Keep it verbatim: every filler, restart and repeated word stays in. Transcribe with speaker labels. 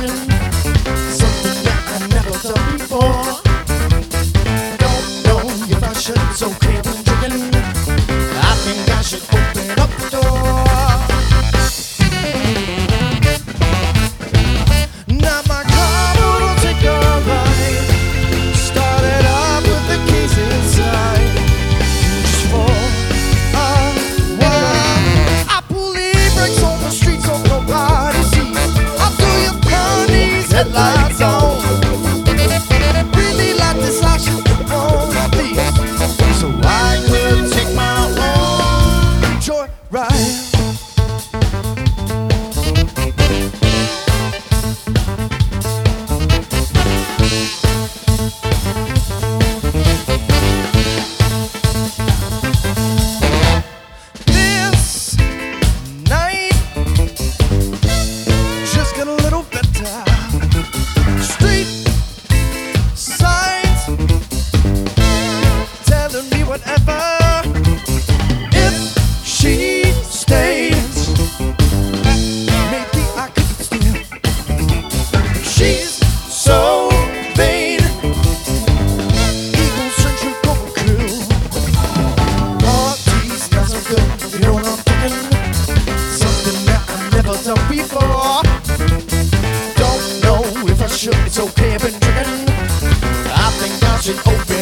Speaker 1: drinking something that I never done before. Don't know if I should, it's okay, I've been drinking. I think I should open up the door. Now my car will take a ride. Started up with the keys inside, just for a while. I pull the brakes on the streets so nobody sees. I do your turn these headlights on. Really like this, I should put on my feet, so I could take my own joyride. This night just got a little better. Street signs telling me whatever. If she stays, maybe I could steal. She's so vain, egocentric, overkill. Parties not so good, you know what I'm thinking? Something that I've never done before. Don't know if I should, it's okay, I've been drinking. I think I should open